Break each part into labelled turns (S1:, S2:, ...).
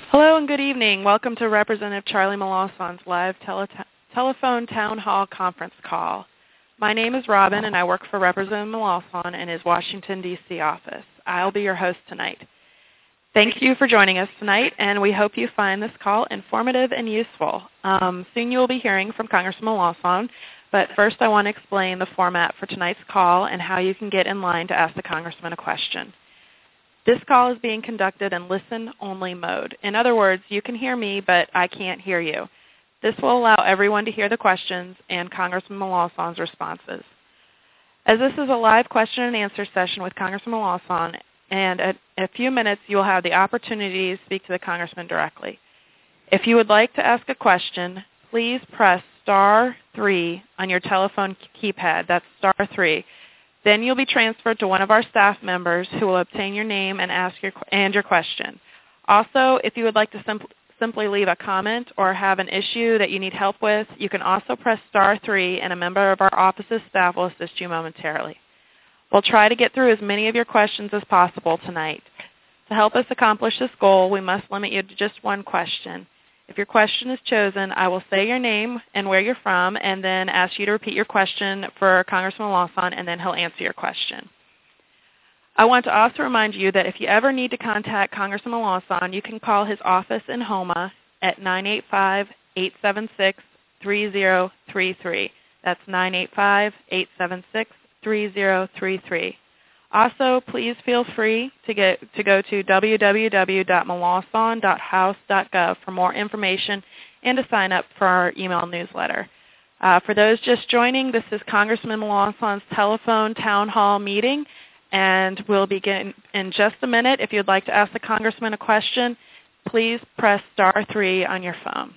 S1: Hello and good evening. Welcome to Representative Charlie Melancon's live telephone town hall conference call. My name is Robin, and I work for Representative Melancon in his Washington, D.C. office. I'll be your host tonight. Thank you for joining us tonight, and we hope you find this call informative and useful. Soon you will be hearing from Congressman Melancon, but first I want to explain the format for tonight's call and how you can get in line to ask the Congressman a question. This call is being conducted in listen-only mode. In other words, you can hear me, but I can't hear you. This will allow everyone to hear the questions and Congressman Melancon's responses. As this is a live question and answer session with Congressman Melancon, and in a few minutes you will have the opportunity to speak to the Congressman directly. If you would like to ask a question, please press *3 on your telephone keypad. That's *3. Then you'll be transferred to one of our staff members who will obtain your name and ask your question. Also, if you would like to simply leave a comment or have an issue that you need help with, you can also press *3 and a member of our office's staff will assist you momentarily. We'll try to get through as many of your questions as possible tonight. To help us accomplish this goal, we must limit you to just one question. If your question is chosen, I will say your name and where you're from and then ask you to repeat your question for Congressman Melancon, and then he'll answer your question. I want to also remind you that if you ever need to contact Congressman Melancon, you can call his office in Houma at 985-876-3033. That's 985-876-3033. Also, please feel free to go to www.melancon.house.gov for more information and to sign up for our email newsletter. For those just joining, this is Congressman Melancon's telephone town hall meeting, and we'll begin in just a minute. If you'd like to ask the Congressman a question, please press *3 on your phone.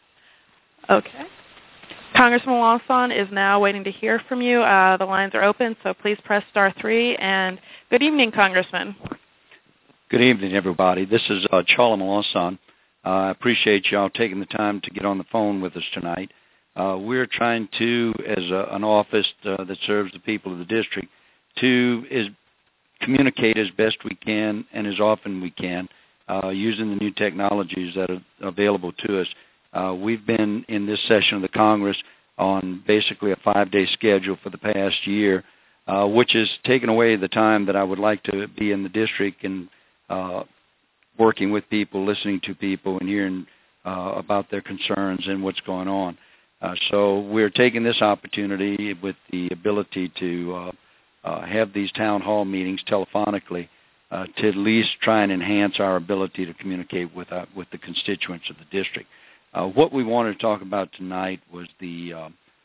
S1: Okay. Congressman Melancon is now waiting to hear from you. The lines are open, so please press *3. And good evening, Congressman.
S2: Good evening, everybody. This is Charlie Melancon. I appreciate y'all taking the time to get on the phone with us tonight. We're trying to, as an office that serves the people of the district, to communicate as best we can and as often we can using the new technologies that are available to us. We've been in this session of the Congress on basically a 5-day schedule for the past year, which has taken away the time that I would like to be in the district and working with people, listening to people, and hearing about their concerns and what's going on. So we're taking this opportunity with the ability to have these town hall meetings telephonically to at least try and enhance our ability to communicate with the constituents of the district. What we wanted to talk about tonight was the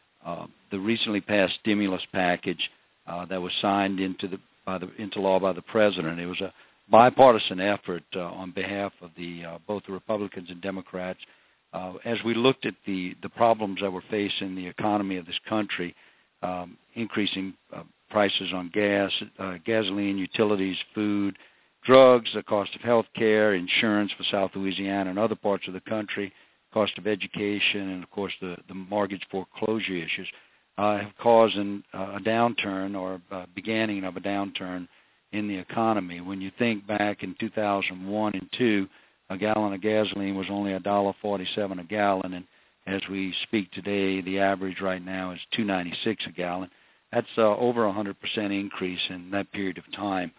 S2: recently passed stimulus package that was signed into law by the President. It was a bipartisan effort on behalf of both the Republicans and Democrats. As we looked at the problems that were facing the economy of this country, increasing prices on gas, gasoline, utilities, food, drugs, the cost of health care, insurance for South Louisiana and other parts of the country, cost of education, and, of course, the mortgage foreclosure issues have caused a downturn or beginning of a downturn in the economy. When you think back in 2001 and 2002, a gallon of gasoline was only $1.47 a gallon, and as we speak today, the average right now is $2.96 a gallon. That's over 100% increase in that period of time,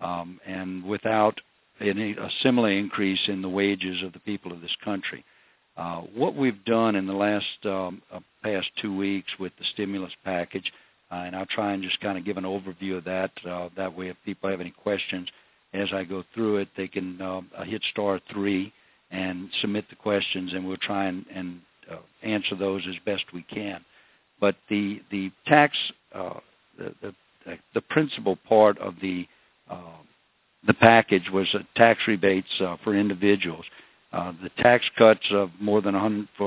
S2: and without a similar increase in the wages of the people of this country. What we've done in the last past 2 weeks with the stimulus package, and I'll try and just kind of give an overview of that. That way, if people have any questions as I go through it, they can hit *3 and submit the questions, and we'll try and answer those as best we can. But the tax, the principal part of the package was tax rebates for individuals. The tax cuts of more than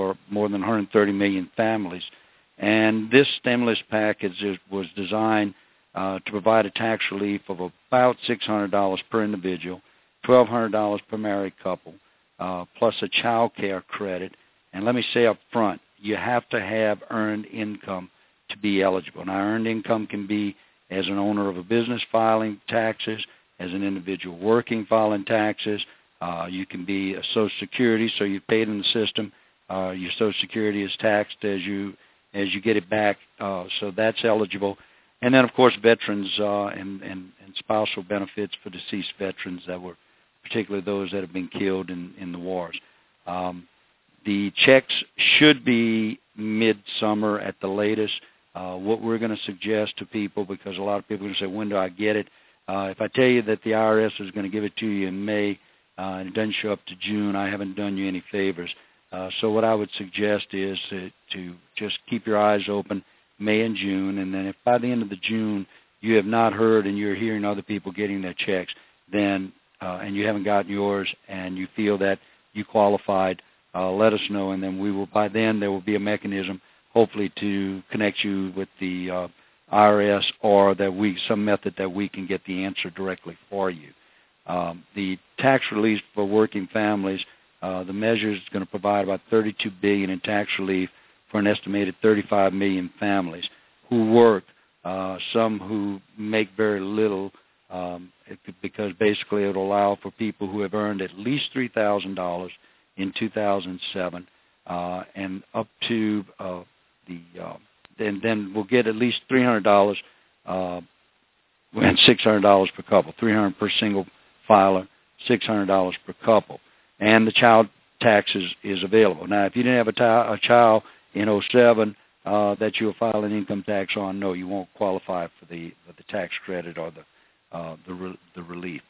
S2: 130 million families, and this stimulus package was designed to provide a tax relief of about $600 per individual, $1,200 per married couple, plus a child care credit. And let me say up front, you have to have earned income to be eligible. Now, earned income can be as an owner of a business filing taxes, as an individual working filing taxes, You can be a Social Security, so you paid in the system. Your Social Security is taxed as you get it back, so that's eligible. And then, of course, veterans and spousal benefits for deceased veterans that were, particularly those that have been killed in the wars. The checks should be midsummer at the latest. What we're going to suggest to people, because a lot of people are going to say, when do I get it? If I tell you that the IRS is going to give it to you in May and it doesn't show up to June, I haven't done you any favors. So what I would suggest is to just keep your eyes open May and June, and then if by the end of the June you have not heard and you're hearing other people getting their checks, then and you haven't gotten yours and you feel that you qualified, let us know, and then we will. By then there will be a mechanism, hopefully, to connect you with the IRS, or that some method that we can get the answer directly for you. The tax relief for working families, the measure is going to provide about $32 billion in tax relief for an estimated 35 million families who work. Some who make very little, because basically it will allow for people who have earned at least $3,000 in 2007 and up to then we'll get at least $300 and $600 per couple, $300 per single filer, $600 per couple, and the child tax is available. Now, if you didn't have a child in 2007 that you were filing income tax on, no, you won't qualify for the tax credit or the relief.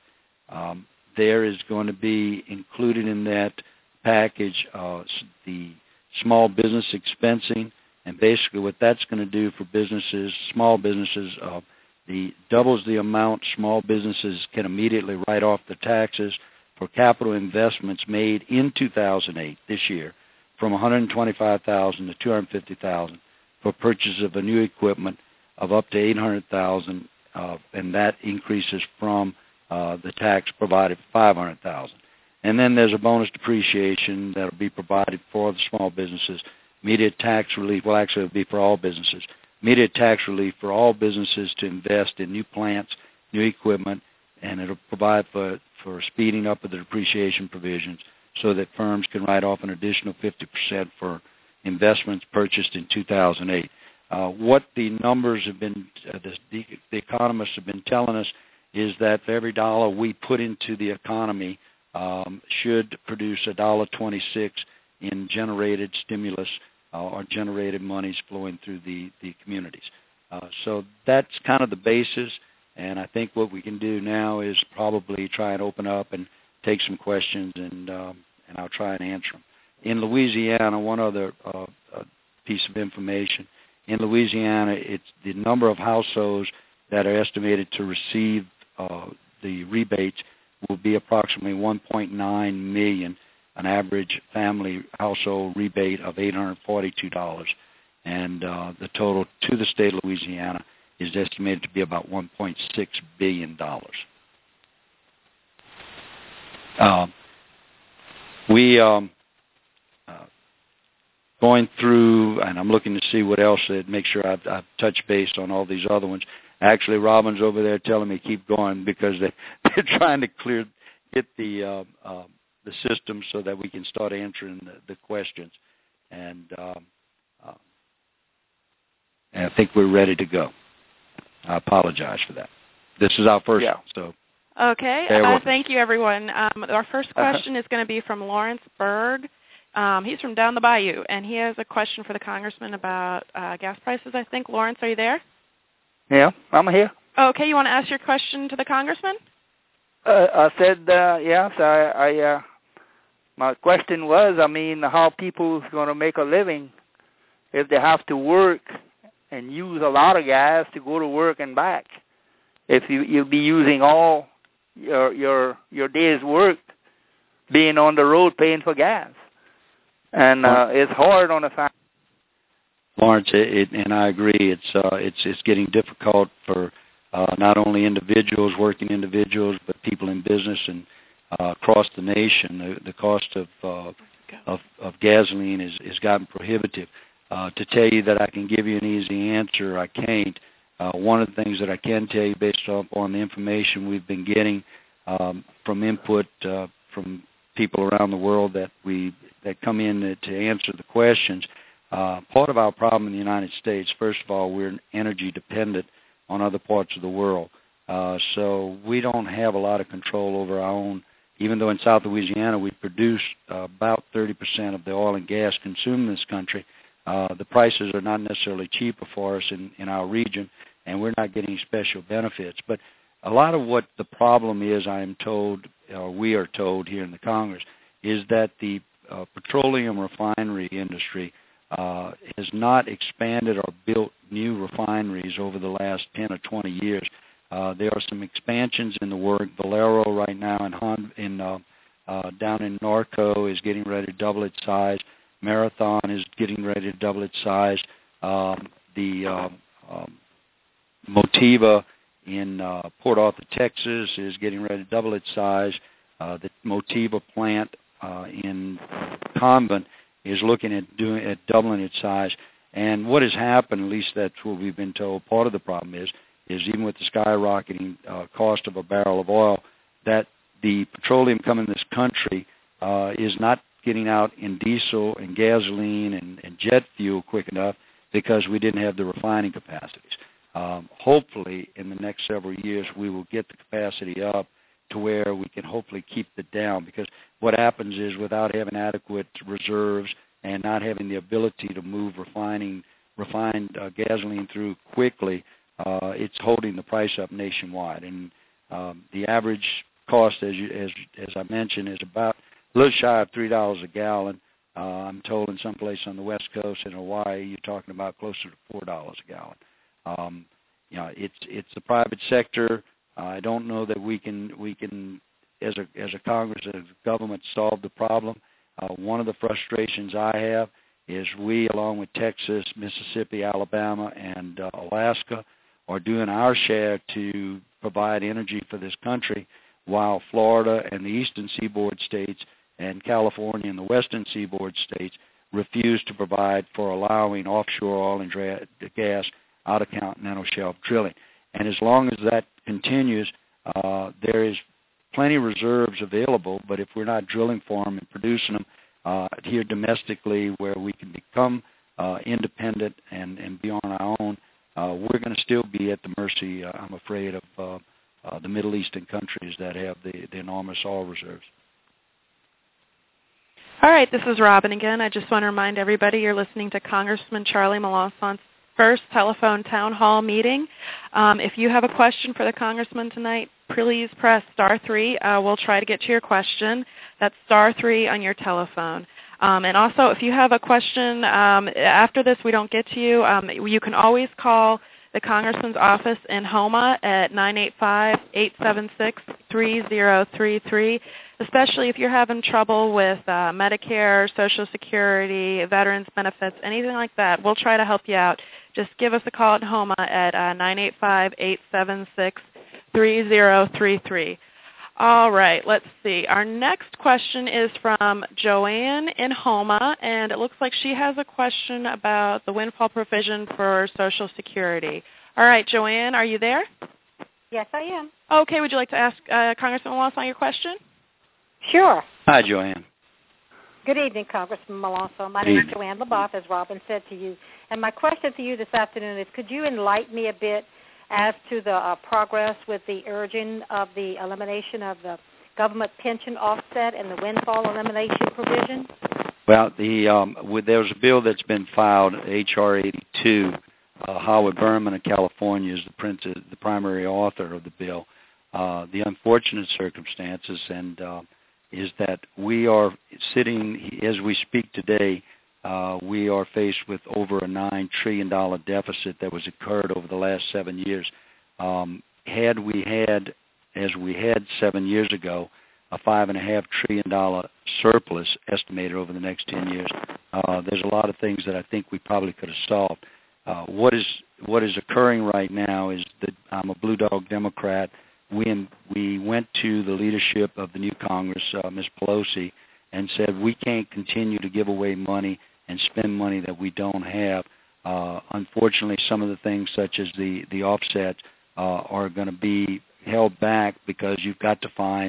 S2: There is going to be included in that package the small business expensing, and basically what that's going to do for businesses, small businesses, doubles the amount small businesses can immediately write off the taxes for capital investments made in 2008, this year, from $125,000 to $250,000 for purchase of a new equipment of up to $800,000, and that increases from the tax provided $500,000. And then there's a bonus depreciation that will be provided for the small businesses. Immediate tax relief, well, actually it will be for all businesses. Immediate tax relief for all businesses to invest in new plants, new equipment, and it will provide for speeding up of the depreciation provisions so that firms can write off an additional 50% for investments purchased in 2008. What the numbers have been, the economists have been telling us, is that for every dollar we put into the economy should produce $1.26 in generated stimulus or generated monies flowing through the communities. So that's kind of the basis, and I think what we can do now is probably try and open up and take some questions, and I'll try and answer them. In Louisiana, one other piece of information. In Louisiana, it's the number of households that are estimated to receive the rebates will be approximately 1.9 million, an average family household rebate of $842. And the total to the state of Louisiana is estimated to be about $1.6 billion. Going through, and I'm looking to see what else, make sure I've touched base on all these other ones. Actually, Robin's over there telling me keep going because they're trying to get the system so that we can start answering the questions. And I think we're ready to go. I apologize for that. This is our first one, so.
S1: Okay. Thank you, everyone. Our first question is going to be from Lawrence Berg. He's from down the bayou, and he has a question for the congressman about gas prices, I think. Lawrence, are you there?
S3: Yeah, I'm here.
S1: Okay, you want to ask your question to the congressman?
S3: I said, yes. My question was, how people are going to make a living if they have to work and use a lot of gas to go to work and back. If you'll be using all your day's work being on the road paying for gas. And it's hard on a family.
S2: Lawrence, and I agree. It's getting difficult for not only individuals, working individuals, but people in business and across the nation. The cost of gasoline has gotten prohibitive. To tell you that I can give you an easy answer, I can't. One of the things that I can tell you based on the information we've been getting from input from people around the world that come in to answer the questions. Part of our problem in the United States, first of all, we're energy dependent on other parts of the world. So we don't have a lot of control over our own, even though in South Louisiana we produce about 30% of the oil and gas consumed in this country. The prices are not necessarily cheaper for us in our region, and we're not getting special benefits. But a lot of what the problem is, I am told, we are told here in the Congress, is that the petroleum refinery industry has not expanded or built new refineries over the last 10 or 20 years. There are some expansions in the work. Valero right now down in Norco is getting ready to double its size. Marathon is getting ready to double its size. The Motiva in Port Arthur, Texas is getting ready to double its size. The Motiva plant in Convent is looking at doubling its size. And what has happened, at least that's what we've been told, part of the problem is even with the skyrocketing cost of a barrel of oil, that the petroleum coming in this country is not getting out in diesel and gasoline and jet fuel quick enough because we didn't have the refining capacities. Hopefully, in the next several years, we will get the capacity up to where we can hopefully keep it down, because what happens is without having adequate reserves and not having the ability to move refined gasoline through quickly, it's holding the price up nationwide. And the average cost, as I mentioned, is about a little shy of $3 a gallon. I'm told in some place on the West Coast in Hawaii, you're talking about closer to $4 a gallon. It's the private sector. I don't know that we can as a Congress, as a government, solve the problem. One of the frustrations I have is we, along with Texas, Mississippi, Alabama, and Alaska, are doing our share to provide energy for this country, while Florida and the eastern seaboard states and California and the western seaboard states refuse to provide for allowing offshore oil and gas out of continental shelf drilling. And as long as that continues, there is plenty of reserves available, but if we're not drilling for them and producing them here domestically where we can become independent and be on our own, we're going to still be at the mercy, I'm afraid, of the Middle Eastern countries that have the enormous oil reserves.
S1: All right, this is Robin again. I just want to remind everybody you're listening to Congressman Charlie Melancon's first telephone town hall meeting. If you have a question for the Congressman tonight, please press *3. We'll try to get to your question. That's *3 on your telephone. And also, if you have a question after this we don't get to you, you can always call the Congressman's office in Houma at 985-876-3033, especially if you're having trouble with Medicare, Social Security, veterans benefits, anything like that. We'll try to help you out. Just give us a call at Houma at 985-876-3033. All right, let's see. Our next question is from Joanne in Houma, and it looks like she has a question about the windfall provision for Social Security. All right, Joanne, are you there?
S4: Yes, I am.
S1: Okay, would you like to ask Congressman Melancon your question?
S4: Sure.
S2: Hi, Joanne.
S4: Good evening, Congressman Melancon. My name is Joanne LaBeouf, as Robin said to you. And my question to you this afternoon is, could you enlighten me a bit as to the progress with the urging of the elimination of the government pension offset and the windfall elimination provision?
S2: Well, there's a bill that's been filed, H.R. 82. Howard Berman of California is the primary author of the bill. The unfortunate circumstances is that we are sitting, as we speak today, we are faced with over a $9 trillion deficit that was incurred over the last 7 years. Had we had, as we had 7 years ago, a $5.5 trillion surplus estimated over the next 10 years, there's a lot of things that I think we probably could have solved. What is occurring right now is that I'm a Blue Dog Democrat. We went to the leadership of the new Congress, Ms. Pelosi, and said we can't continue to give away money and spend money that we don't have. Unfortunately, some of the things such as the offset are going to be held back because you've got to find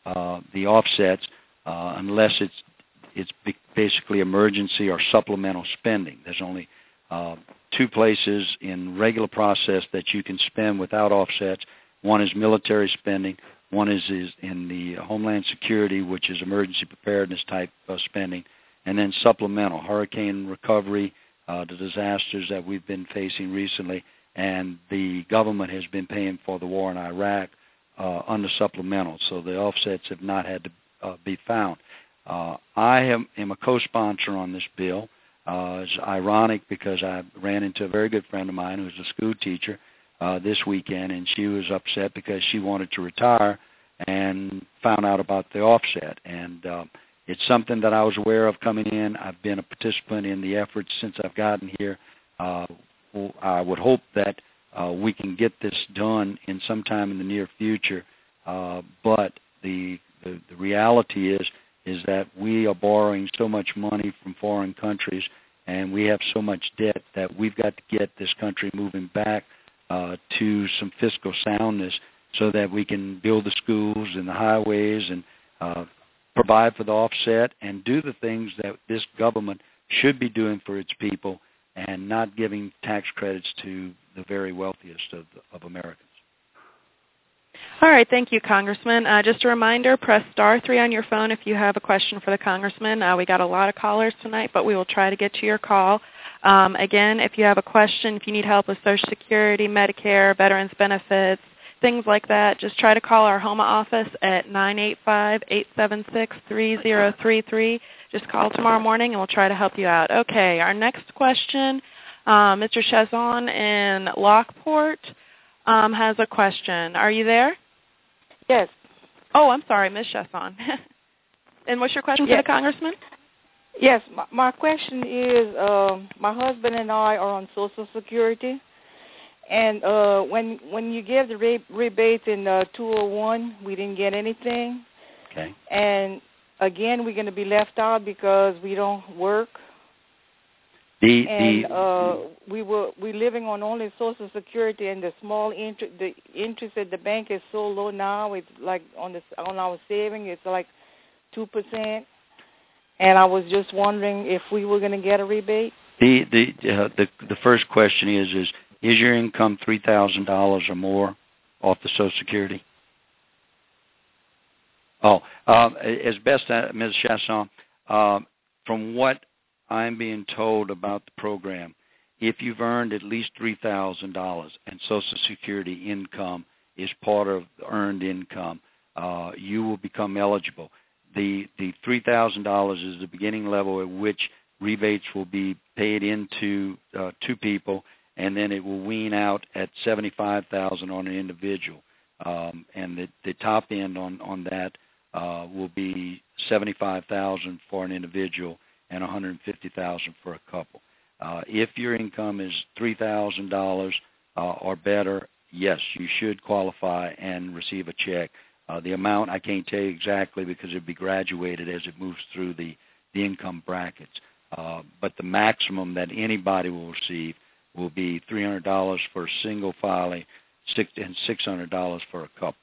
S2: the offsets unless it's basically emergency or supplemental spending. There's only two places in regular process that you can spend without offsets. One is military spending. One is in the Homeland Security, which is emergency preparedness type spending, and then supplemental, hurricane recovery, the disasters that we've been facing recently, and the government has been paying for the war in Iraq under supplemental, so the offsets have not had to be found. I am a co-sponsor on this bill. It's ironic because I ran into a very good friend of mine who's a school teacher this weekend, and she was upset because she wanted to retire and found out about the offset. And it's something that I was aware of coming in. I've been a participant in the efforts since I've gotten here. I would hope that we can get this done in some time in the near future. But the reality is that we are borrowing so much money from foreign countries, and we have so much debt that we've got to get this country moving back to some fiscal soundness so that we can build the schools and the highways and provide for the offset and do the things that this government should be doing for its people and not giving tax credits to the very wealthiest of Americans.
S1: All right, thank you, Congressman. Just a reminder, press *3 on your phone if you have a question for the Congressman. We got a lot of callers tonight, but we will try to get to your call. Again, if you have a question, if you need help with Social Security, Medicare, Veterans Benefits, things like that, just try to call our HOMA office at 985-876-3033. Just call tomorrow morning, and we'll try to help you out. Okay, our next question, Mr. Chazon in Lockport has a question. Are you there?
S5: Yes.
S1: Oh, I'm sorry, Ms. Chazon. And what's your question for the Congressman?
S5: Yes, my question is, my husband and I are on Social Security, and when you give the rebates in 201, we didn't get anything.
S2: Okay.
S5: And again, we're going to be left out because we don't work. We're living on only Social Security, and the interest at the bank is so low now. It's like on our saving, it's like 2%. And I was just wondering if we were going to get a rebate.
S2: The first question is your income $3,000 or more off the Social Security? Oh, as best, Ms. Chasson, from what I'm being told about the program, if you've earned at least $3,000 and Social Security income is part of the earned income, you will become eligible. The $3,000 is the beginning level at which rebates will be paid into two people, and then it will wean out at $75,000 on an individual. And the top end on that will be $75,000 for an individual and $150,000 for a couple. If your income is $3,000 or better, yes, you should qualify and receive a check. The amount I can't tell you exactly because it will be graduated as it moves through the income brackets. But the maximum that anybody will receive will be $300 for a single filing and $600 for a couple.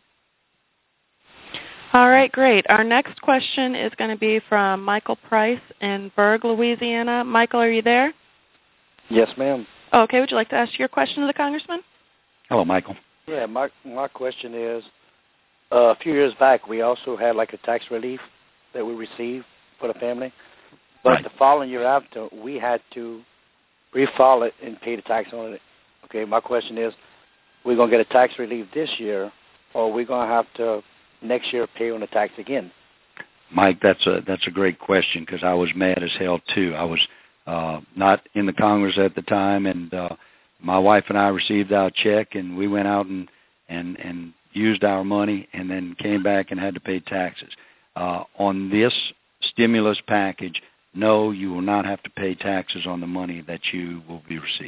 S1: All right, great. Our next question is going to be from Michael Price in Berg, Louisiana. Michael, are you there?
S6: Yes, ma'am.
S1: Okay, would you like to ask your question to the Congressman?
S2: Hello, Michael.
S6: Yeah, my question is, a few years back, we also had like a tax relief that we received for the family. But
S2: right.
S6: The following year after, we had to refile it and pay the tax on it. Okay, my question is, we're going to get a tax relief this year, or we're going to have to next year pay on the tax again?
S2: Mike, that's a great question because I was mad as hell too. I was not in the Congress at the time, and my wife and I received our check, and we went out and used our money, and then came back and had to pay taxes. On this stimulus package, no, you will not have to pay taxes on the money that you will be receiving.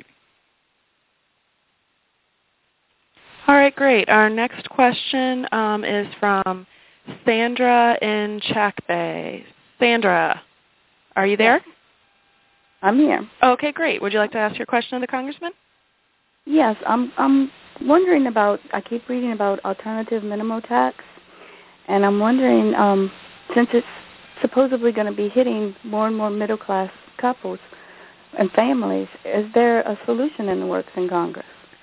S1: All right, great. Our next question is from Sandra in Chack Bay. Sandra, are you there?
S7: I'm here.
S1: Okay, great. Would you like to ask your question to the Congressman?
S7: Yes, I'm wondering about, I keep reading about alternative minimum tax, And I'm wondering, since it's supposedly going to be hitting more and more middle-class couples and families, is there a solution in the works in Congress?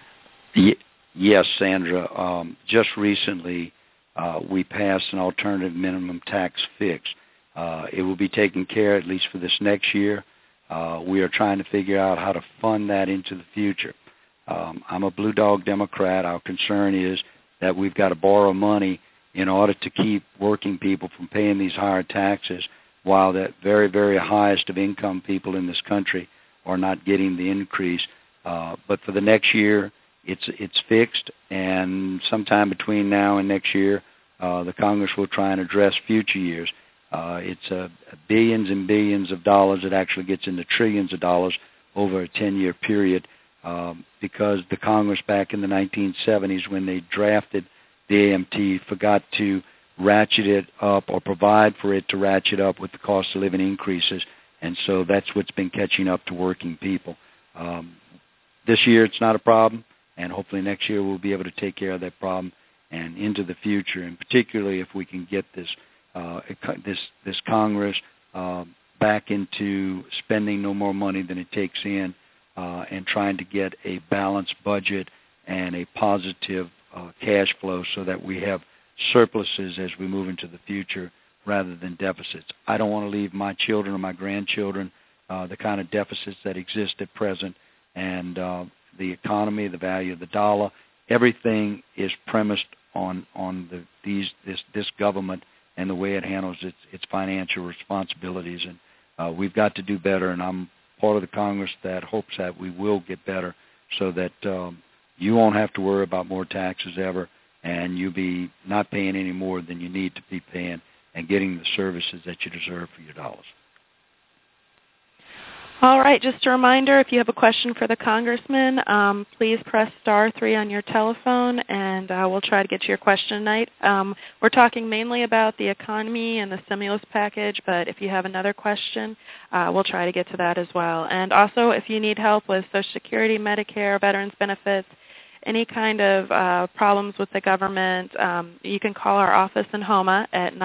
S2: Yes, Sandra. Just recently, we passed an alternative minimum tax fix. It will be taken care at least for this next year. We are trying to figure out how to fund that into the future. I'm a Blue Dog Democrat. Our concern is that we've got to borrow money in order to keep working people from paying these higher taxes, while the very, very highest of income people in this country are not getting the increase. But for the next year, it's fixed, and sometime between now and next year, the Congress will try and address future years. It's billions and billions of dollars. It actually gets into trillions of dollars over a 10-year period, because the Congress back in the 1970s, when they drafted the AMT, forgot to ratchet it up or provide for it to ratchet up with the cost of living increases, and so that's what's been catching up to working people. This year it's not a problem, and hopefully next year we'll be able to take care of that problem and into the future, and particularly if we can get this Congress back into spending no more money than it takes in, and trying to get a balanced budget and a positive cash flow so that we have surpluses as we move into the future rather than deficits. I don't want to leave my children or my grandchildren the kind of deficits that exist at present, and the economy, the value of the dollar, everything is premised on this government and the way it handles its financial responsibilities, and we've got to do better, and I'm part of the Congress that hopes that we will get better so that you won't have to worry about more taxes ever, and you'll be not paying any more than you need to be paying and getting the services that you deserve for your dollars.
S1: All right, just a reminder, if you have a question for the Congressman, please press *3 on your telephone, and we'll try to get to your question tonight. We're talking mainly about the economy and the stimulus package, but if you have another question, we'll try to get to that as well. And also, if you need help with Social Security, Medicare, veterans benefits, any kind of problems with the government, you can call our office in Houma at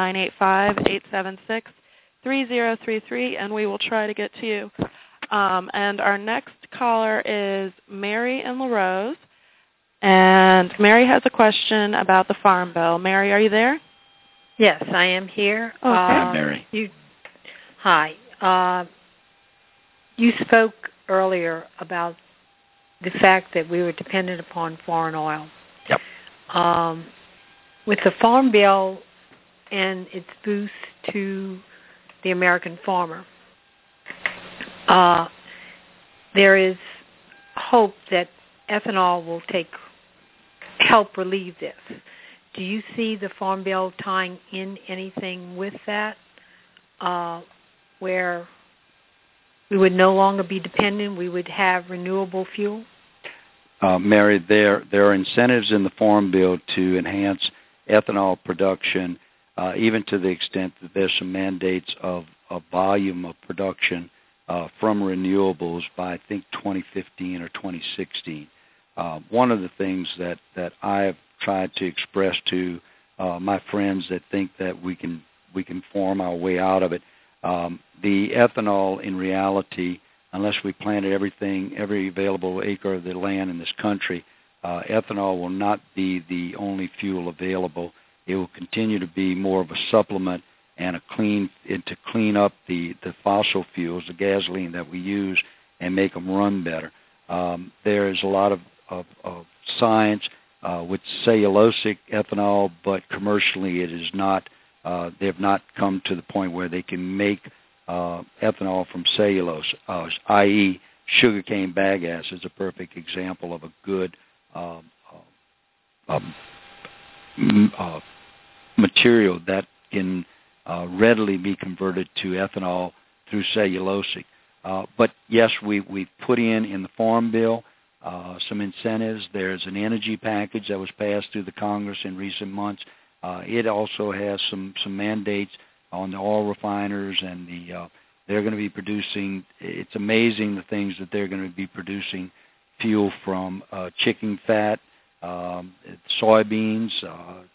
S1: 985-876-3033, and we will try to get to you. And our next caller is Mary in LaRose, and Mary has a question about the Farm Bill. Mary, are you there?
S8: Yes, I am here.
S2: Okay. Hi, Mary.
S8: Hi. You spoke earlier about the fact that we were dependent upon foreign oil.
S2: Yep.
S8: With the Farm Bill and its boost to the American farmer, there is hope that ethanol will help relieve this. Do you see the Farm Bill tying in anything with that, where we would no longer be dependent, we would have renewable fuel?
S2: Mary, there are incentives in the Farm Bill to enhance ethanol production, even to the extent that there's some mandates of volume of production from renewables by, I think, 2015 or 2016. One of the things that I have tried to express to my friends that think that we can farm our way out of it, the ethanol in reality, unless we planted every available acre of the land in this country, ethanol will not be the only fuel available. It will continue to be more of a supplement and to clean up the fossil fuels, the gasoline that we use, and make them run better. There is a lot of science with cellulosic ethanol, but commercially it is not. They have not come to the point where they can make ethanol from cellulose, i.e. sugarcane bagasse is a perfect example of a good material that can readily be converted to ethanol through cellulosic. But yes, we've put in the Farm Bill some incentives. There's an energy package that was passed through the Congress in recent months. It also has some mandates on the oil refiners, and they're going to be producing. It's amazing the things that they're going to be producing: fuel from chicken fat, soybeans,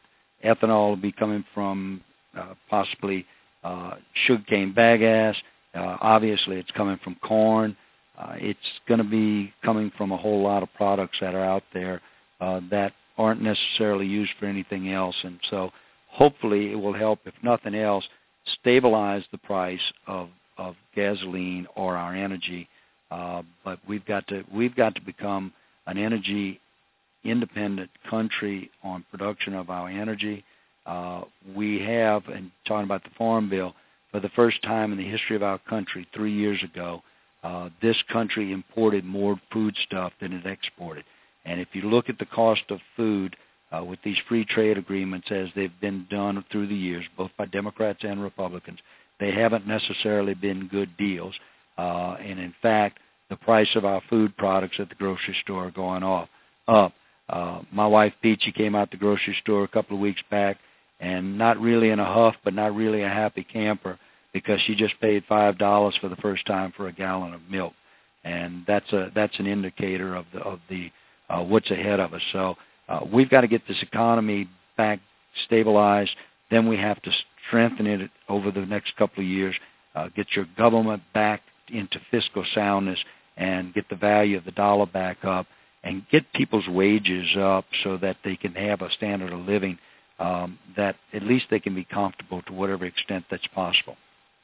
S2: ethanol will be coming from possibly sugarcane bagasse. Obviously, it's coming from corn. It's going to be coming from a whole lot of products that are out there that aren't necessarily used for anything else. And so hopefully it will help, if nothing else, stabilize the price of gasoline or our energy. But we've got to become an energy independent country on production of our energy. We have, and talking about the Farm Bill, for the first time in the history of our country, 3 years ago, this country imported more food stuff than it exported. And if you look at the cost of food with these free trade agreements as they've been done through the years, both by Democrats and Republicans, they haven't necessarily been good deals. And in fact, the price of our food products at the grocery store are going up. My wife, Peachy, came out the grocery store a couple of weeks back, and not really in a huff, but not really a happy camper, because she just paid $5 for the first time for a gallon of milk, and that's an indicator of the what's ahead of us. So we've got to get this economy back stabilized. Then we have to strengthen it over the next couple of years. Get your government back into fiscal soundness, and get the value of the dollar back up, and get people's wages up so that they can have a standard of living that at least they can be comfortable to whatever extent that's possible.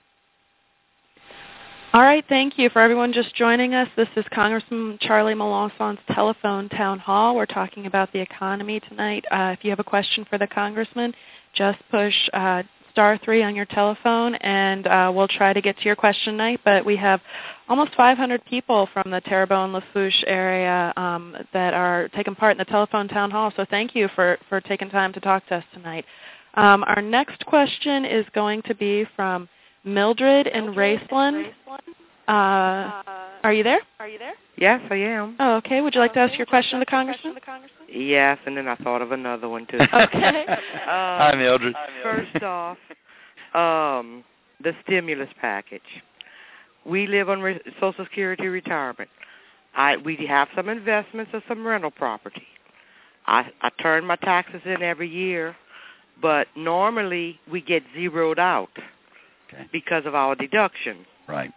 S1: All right, thank you. For everyone just joining us, this is Congressman Charlie Melancon's Telephone Town Hall. We're talking about the economy tonight. If you have a question for the Congressman, just push *3 on your telephone, and we'll try to get to your question tonight. But we have almost 500 people from the Terrebonne-Lafourche area that are taking part in the Telephone Town Hall, so thank you for taking time to talk to us tonight. Our next question is going to be from Mildred in Raceland. Are you there?
S9: Yes, I am.
S1: Oh, okay. Would you like to ask your question to the Congressman?
S9: Yes, and then I thought of another one, too.
S1: Okay.
S2: Hi, Mildred.
S9: First off, the stimulus package. We live on Social Security retirement. We have some investments or some rental property. I turn my taxes in every year, but normally we get zeroed out because of our deduction.
S2: Right.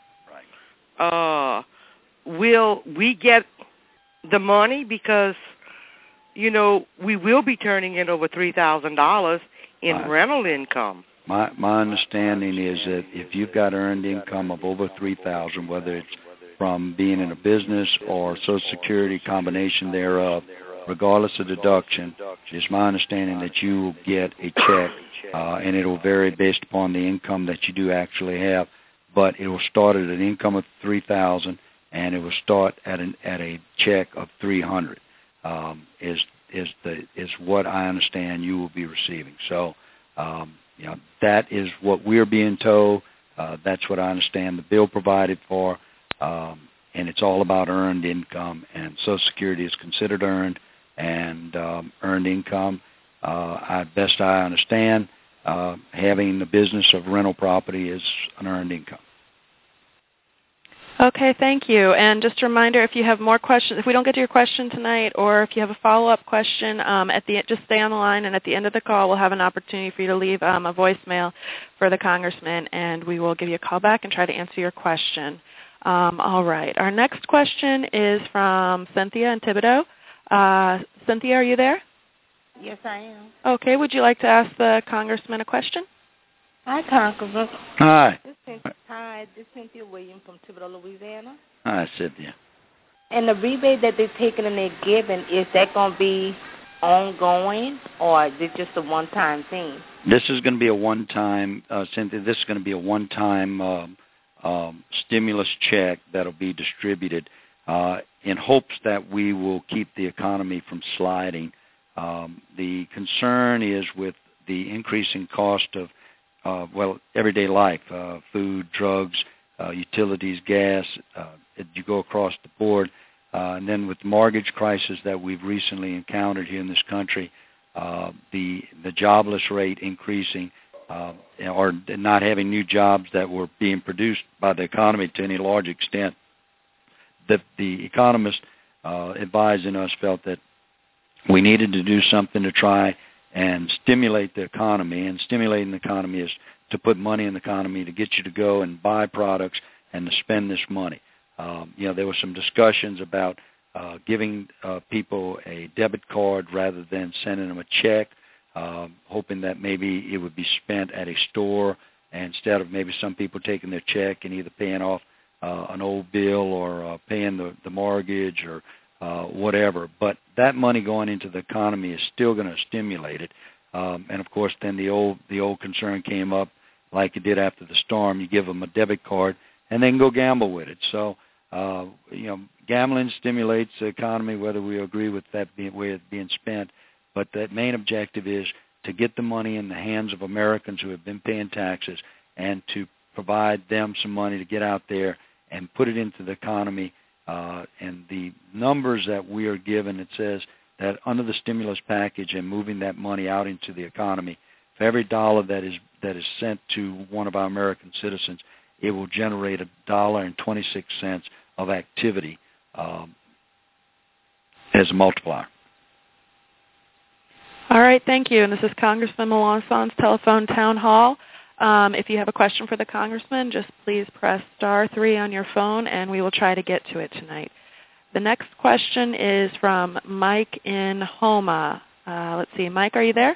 S9: Will we get the money? Because, we will be turning in over $3,000 in rental income.
S2: My understanding is that if you've got earned income of over $3,000, whether it's from being in a business or Social Security combination thereof, regardless of deduction, it's my understanding that you will get a check, and it will vary based upon the income that you do actually have. But it will start at an income of $3,000, and it will start at a check of $300. Is what I understand you will be receiving. So, that is what we're being told. That's what I understand the bill provided for, and it's all about earned income. And Social Security is considered earned, and earned income. Best I understand, having the business of rental property is an earned income.
S1: Okay, thank you. And just a reminder, if you have more questions, if we don't get to your question tonight, or if you have a follow-up question, just stay on the line, and at the end of the call, we'll have an opportunity for you to leave a voicemail for the Congressman, and we will give you a call back and try to answer your question. All right. Our next question is from Cynthia in Thibodaux. Cynthia, are you there?
S10: Yes, I am.
S1: Okay. Would you like to ask the Congressman a question?
S10: Hi, Congressman.
S2: Hi.
S10: Hi, this is Cynthia Williams from Thibodaux, Louisiana.
S2: Hi, Cynthia.
S10: And the rebate that they're taking and they're giving, is that going to be ongoing, or is it just a one-time thing?
S2: This is going to be a one-time, Cynthia, this is going to be a one-time stimulus check that will be distributed in hopes that we will keep the economy from sliding. The concern is with the increasing cost of everyday life, food, drugs, utilities, gas, you go across the board. And then with the mortgage crisis that we've recently encountered here in this country, the jobless rate increasing, or not having new jobs that were being produced by the economy to any large extent, the economists advising us felt that we needed to do something to try and stimulate the economy. And stimulating the economy is to put money in the economy to get you to go and buy products and to spend this money. There were some discussions about giving people a debit card rather than sending them a check, hoping that maybe it would be spent at a store instead of maybe some people taking their check and either paying off an old bill or paying the mortgage or whatever. But that money going into the economy is still going to stimulate it. And of course, then the old concern came up, like it did after the storm. You give them a debit card, and they can go gamble with it. So, gambling stimulates the economy, whether we agree with that way it's being spent. But that main objective is to get the money in the hands of Americans who have been paying taxes and to provide them some money to get out there and put it into the economy. And the numbers that we are given, it says that under the stimulus package and moving that money out into the economy, for every dollar that is sent to one of our American citizens, it will generate $1.26 of activity as a multiplier.
S1: All right, thank you. And this is Congressman Melanson's telephone town hall. If you have a question for the Congressman, just please press *3 on your phone, and we will try to get to it tonight. The next question is from Mike in Houma. Let's see. Mike, are you there?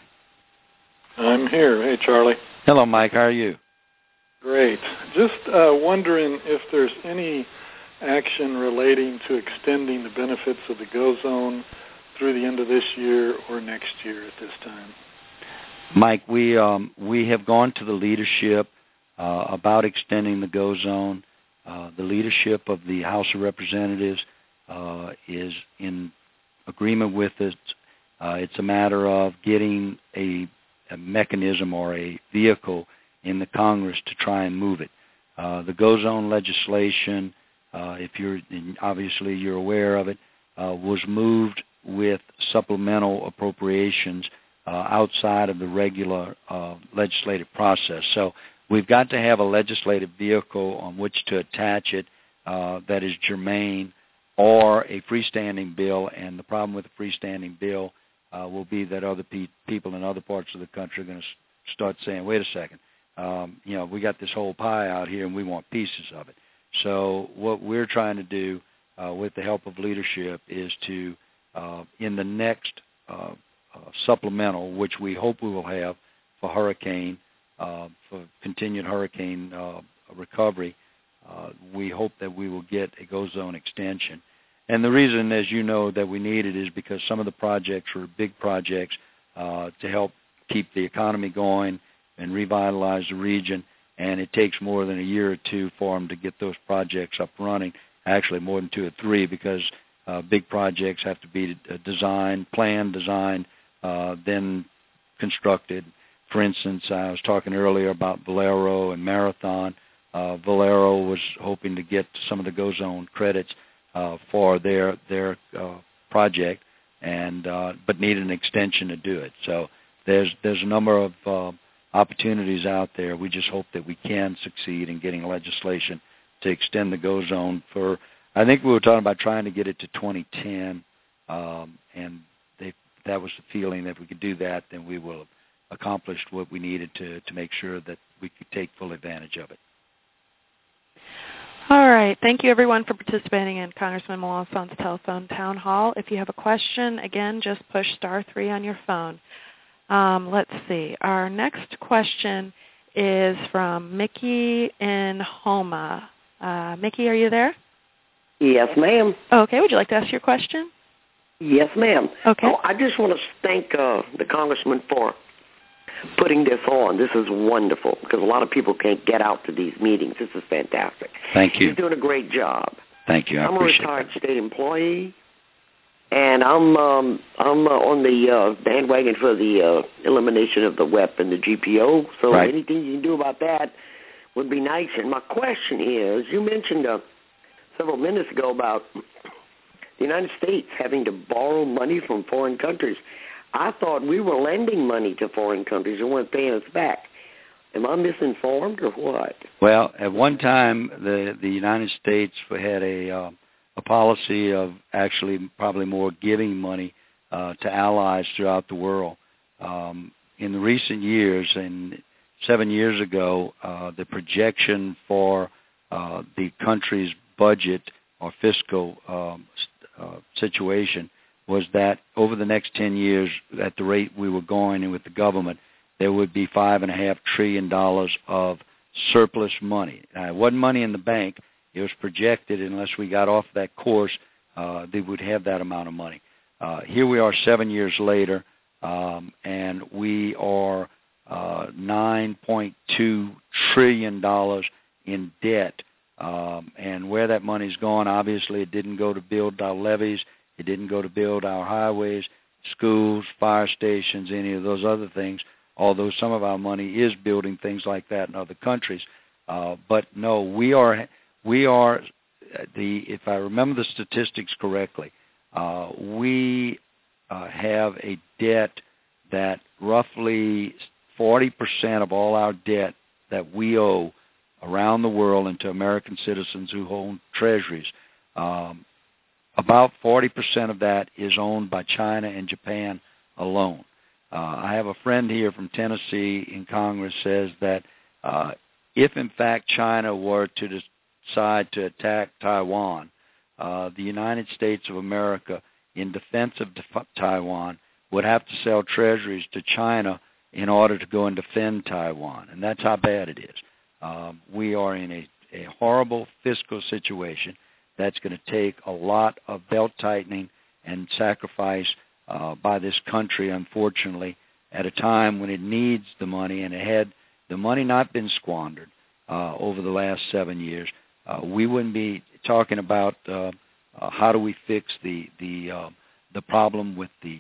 S11: I'm here. Hey, Charlie.
S2: Hello, Mike. How are you?
S11: Great. Just wondering if there's any action relating to extending the benefits of the GO Zone through the end of this year or next year at this time.
S2: Mike, we have gone to the leadership about extending the GO Zone. The leadership of the House of Representatives is in agreement with it. It's a matter of getting a mechanism or a vehicle in the Congress to try and move it. The GO Zone legislation, obviously you're aware of it, was moved with supplemental appropriations outside of the regular legislative process. So we've got to have a legislative vehicle on which to attach it that is germane, or a freestanding bill. And the problem with a freestanding bill will be that other people in other parts of the country are going to start saying, wait a second, we got this whole pie out here and we want pieces of it. So what we're trying to do with the help of leadership is to, in the next supplemental, which we hope we will have for hurricane, for continued hurricane recovery, we hope that we will get a GO Zone extension. And the reason, as you know, that we need it is because some of the projects are big projects to help keep the economy going and revitalize the region, and it takes more than a year or two for them to get those projects up running, actually more than 2 or 3, because big projects have to be planned, designed, then constructed. For instance, I was talking earlier about Valero and Marathon. Valero was hoping to get some of the GO Zone credits for their project, but needed an extension to do it. So there's a number of opportunities out there. We just hope that we can succeed in getting legislation to extend the GO Zone for, I think we were talking about trying to get it to 2010, and that was the feeling that if we could do that, then we will have accomplished what we needed to make sure that we could take full advantage of it.
S1: All right. Thank you, everyone, for participating in Congressman Melanson's telephone town hall. If you have a question, again, just push *3 on your phone. Let's see. Our next question is from Mickey in Houma. Mickey, are you there?
S12: Yes, ma'am.
S1: Okay. Would you like to ask your question?
S12: Yes, ma'am.
S1: Okay.
S12: I just want to thank the congressman for putting this on. This is wonderful because a lot of people can't get out to these meetings. This is fantastic.
S2: Thank you.
S12: He's doing a great job.
S2: Thank you.
S12: I'm a retired state employee, and I'm on the bandwagon for the elimination of the WEP and the GPO. So
S2: right.
S12: Anything you can do about that would be nice. And my question is, you mentioned several minutes ago about the United States having to borrow money from foreign countries. I thought we were lending money to foreign countries and weren't paying us back. Am I misinformed or what?
S2: Well, at one time, the United States had a policy of actually probably more giving money to allies throughout the world. in the recent years, and 7 years ago, the projection for the country's budget or fiscal situation was that over the next 10 years, at the rate we were going and with the government, there would be $5.5 trillion of surplus money. It wasn't money in the bank. It was projected, unless we got off that course, they would have that amount of money. Here we are 7 years later, and we are $9.2 trillion in debt. And where that money's gone, obviously it didn't go to build our levees. It didn't go to build our highways, schools, fire stations, any of those other things, although some of our money is building things like that in other countries. But no, we are if I remember the statistics correctly, we have a debt that roughly 40% of all our debt that we owe around the world and to American citizens who own treasuries, about 40% of that is owned by China and Japan alone. I have a friend here from Tennessee in Congress says that if, in fact, China were to decide to attack Taiwan, the United States of America, in defense of Taiwan, would have to sell treasuries to China in order to go and defend Taiwan. And that's how bad it is. We are in a horrible fiscal situation that's going to take a lot of belt-tightening and sacrifice by this country, unfortunately, at a time when it needs the money, and had the money not been squandered over the last 7 years, we wouldn't be talking about how do we fix the problem with the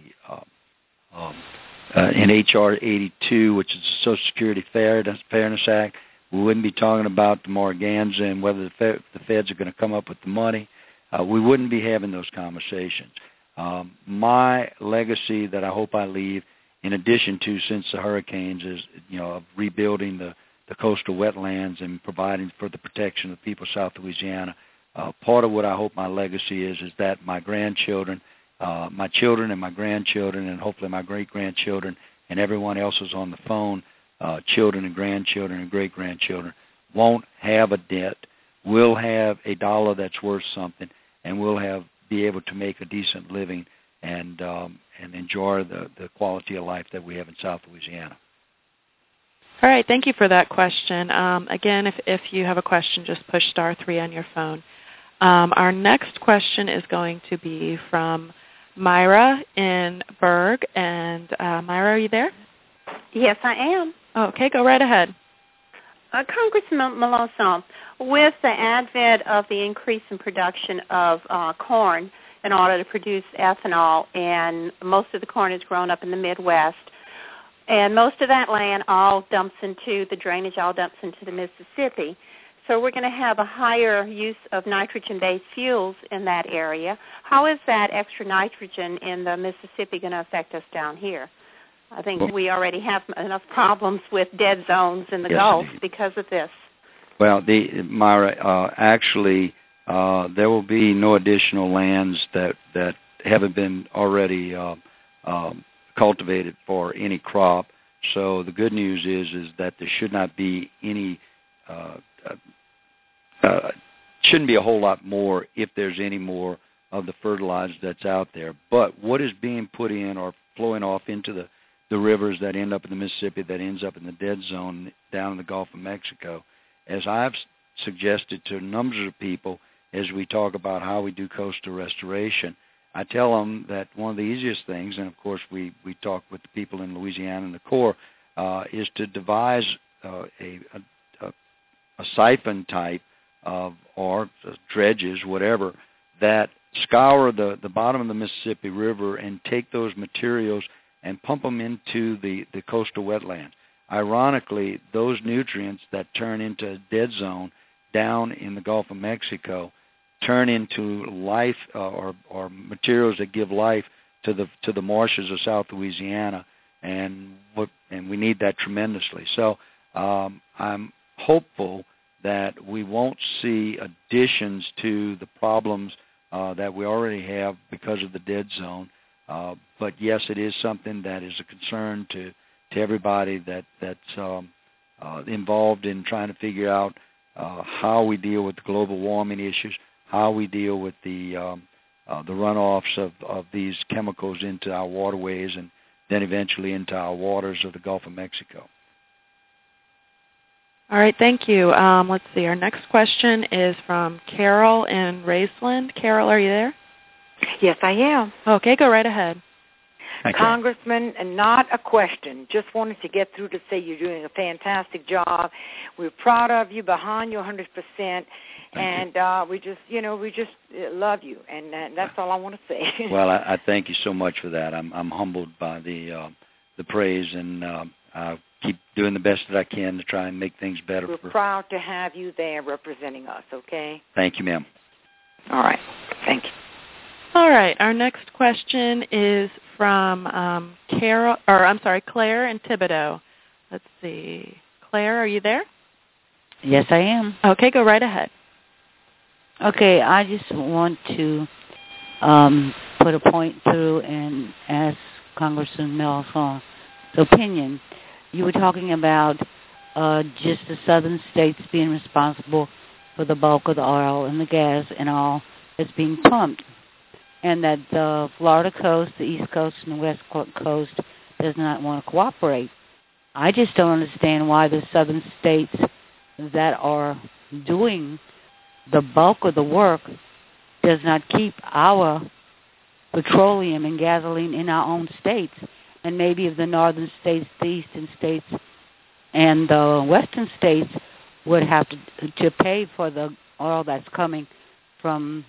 S2: in H.R. 82, which is the Social Security Fairness Act. We wouldn't be talking about the Morganza and whether the feds are going to come up with the money. We wouldn't be having those conversations. My legacy that I hope I leave, in addition to since the hurricanes, is of rebuilding the coastal wetlands and providing for the protection of the people of South Louisiana. Part of what I hope my legacy is that my grandchildren, my children and my grandchildren, and hopefully my great-grandchildren and everyone else who's on the phone, children and grandchildren and great-grandchildren, won't have a debt, will have a dollar that's worth something, and will be able to make a decent living and enjoy the quality of life that we have in South Louisiana.
S1: All right, thank you for that question. Again, if you have a question, just push *3 on your phone. Our next question is going to be from Myra in Berg. And Myra, are you there?
S13: Yes, I am.
S1: Okay, go right ahead.
S13: Congressman Melancon, with the advent of the increase in production of corn in order to produce ethanol, and most of the corn is grown up in the Midwest, and most of that land all dumps into the drainage, all dumps into the Mississippi. So we're going to have a higher use of nitrogen-based fuels in that area. How is that extra nitrogen in the Mississippi going to affect us down here? I think we already have enough problems with dead zones in the Gulf because of this.
S2: Well, Myra, actually, there will be no additional lands that haven't been already cultivated for any crop. So the good news is that there should not be any, shouldn't be a whole lot more if there's any more of the fertilizer that's out there. But what is being put in or flowing off into the rivers that end up in the Mississippi, that ends up in the dead zone down in the Gulf of Mexico, as I've suggested to numbers of people as we talk about how we do coastal restoration, I tell them that one of the easiest things, and of course we talk with the people in Louisiana and the Corps, is to devise a siphon type of, or dredges, whatever, that scour the bottom of the Mississippi River and take those materials and pump them into the coastal wetlands. Ironically, those nutrients that turn into a dead zone down in the Gulf of Mexico turn into life or materials that give life to the marshes of South Louisiana, and we need that tremendously. So I'm hopeful that we won't see additions to the problems that we already have because of the dead zone. But yes, it is something that is a concern to everybody that's involved in trying to figure out how we deal with the global warming issues, how we deal with the runoffs of these chemicals into our waterways and then eventually into our waters of the Gulf of Mexico.
S1: All right, thank you. Let's see. Our next question is from Carol in Raceland. Carol, are you there?
S14: Yes, I am.
S1: Okay, go right ahead.
S14: Congressman, and not a question. Just wanted to get through to say you're doing a fantastic job. We're proud of you, behind you 100%, and we just love you, and that's all I want to say.
S2: Well, I thank you so much for that. I'm humbled by the praise, and I'll keep doing the best that I can to try and make things better.
S14: We're proud to have you there representing us, okay?
S2: Thank you, ma'am.
S14: All right. Thank you.
S1: All right. Our next question is from Claire in Thibodaux. Let's see. Claire, are you there?
S15: Yes, I am.
S1: Okay, go right ahead.
S15: Okay, I just want to put a point through and ask Congressman Melancón's opinion. You were talking about just the southern states being responsible for the bulk of the oil and the gas and all that's being pumped, and that the Florida coast, the East Coast, and the West Coast does not want to cooperate. I just don't understand why the southern states that are doing the bulk of the work does not keep our petroleum and gasoline in our own states. And maybe if the northern states, the eastern states, and the western states would have to pay for the oil that's coming from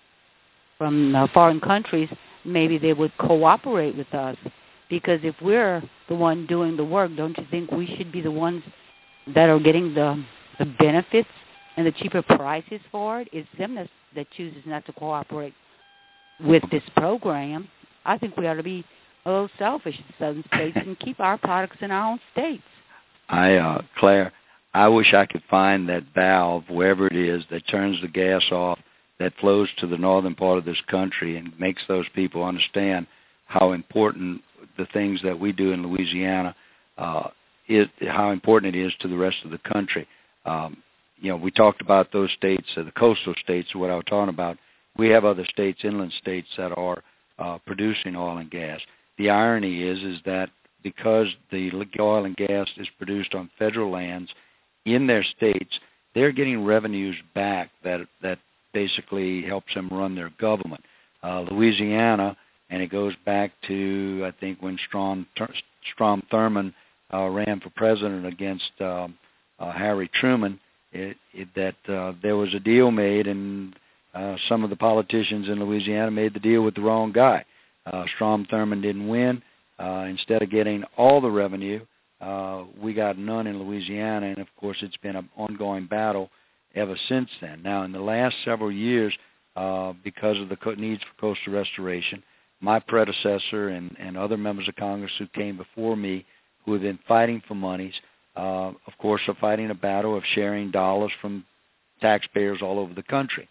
S15: foreign countries, maybe they would cooperate with us. Because if we're the one doing the work, don't you think we should be the ones that are getting the benefits and the cheaper prices for it? It's them that chooses not to cooperate with this program. I think we ought to be a little selfish in southern states and keep our products in our own states.
S2: Claire, I wish I could find that valve, wherever it is, that turns the gas off, that flows to the northern part of this country and makes those people understand how important the things that we do in Louisiana, how important it is to the rest of the country. We talked about those states, the coastal states, what I was talking about. We have other states, inland states, that are producing oil and gas. The irony is that because the oil and gas is produced on federal lands in their states, they're getting revenues back that basically helps them run their government. Louisiana, and it goes back to, I think, when Strom Thurmond ran for president against Harry Truman, that there was a deal made, and some of the politicians in Louisiana made the deal with the wrong guy. Strom Thurmond didn't win. Instead of getting all the revenue, we got none in Louisiana, and of course it's been an ongoing battle ever since then. Now, in the last several years, because of the needs for coastal restoration, my predecessor and other members of Congress who came before me, who have been fighting for monies, of course are fighting a battle of sharing dollars from taxpayers all over the country.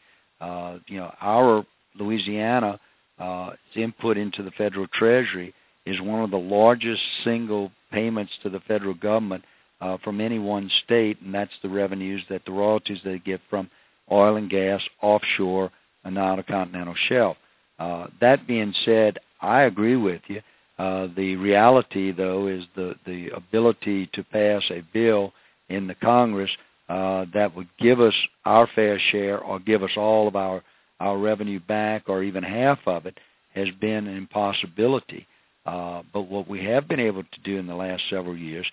S2: Our Louisiana input into the federal treasury is one of the largest single payments to the federal government from any one state, and that's the revenues, that the royalties they get from oil and gas offshore and on the continental shelf. That being said, I agree with you. The reality, though, is the ability to pass a bill in the Congress that would give us our fair share or give us all of our revenue back or even half of it has been an impossibility. But what we have been able to do in the last several years,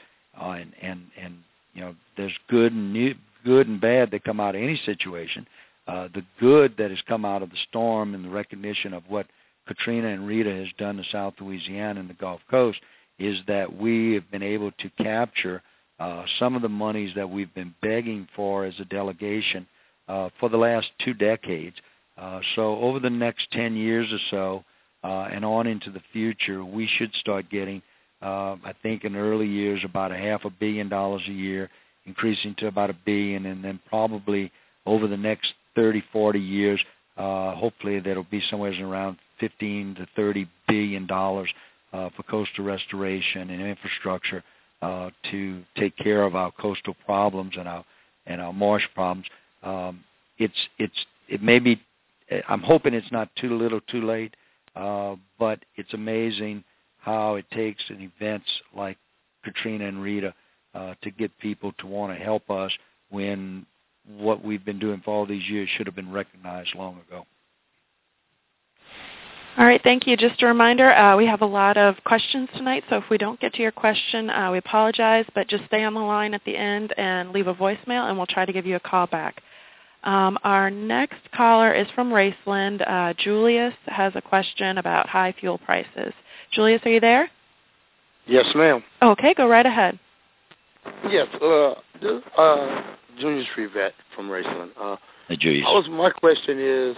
S2: there's good and bad that come out of any situation. The good that has come out of the storm and the recognition of what Katrina and Rita has done to South Louisiana and the Gulf Coast is that we have been able to capture some of the monies that we've been begging for as a delegation for the last 2 decades. So over the next 10 years or so and on into the future, we should start getting, I think in early years, about $500 million a year, increasing to about $1 billion, and then probably over the next 30, 40 years, hopefully that'll be somewhere around $15 to $30 billion for coastal restoration and infrastructure to take care of our coastal problems and our marsh problems. It may be. I'm hoping it's not too little, too late. But it's amazing how it takes an events like Katrina and Rita to get people to want to help us when what we've been doing for all these years should have been recognized long ago.
S1: All right, thank you. Just a reminder, we have a lot of questions tonight, so if we don't get to your question, we apologize, but just stay on the line at the end and leave a voicemail, and we'll try to give you a call back. Our next caller is from Raceland. Julius has a question about high fuel prices. Julius, are you there?
S16: Yes, ma'am.
S1: Okay, go right ahead.
S16: Yes, Julius Freevet from Raceland.
S2: Hey, Julius.
S16: My question is,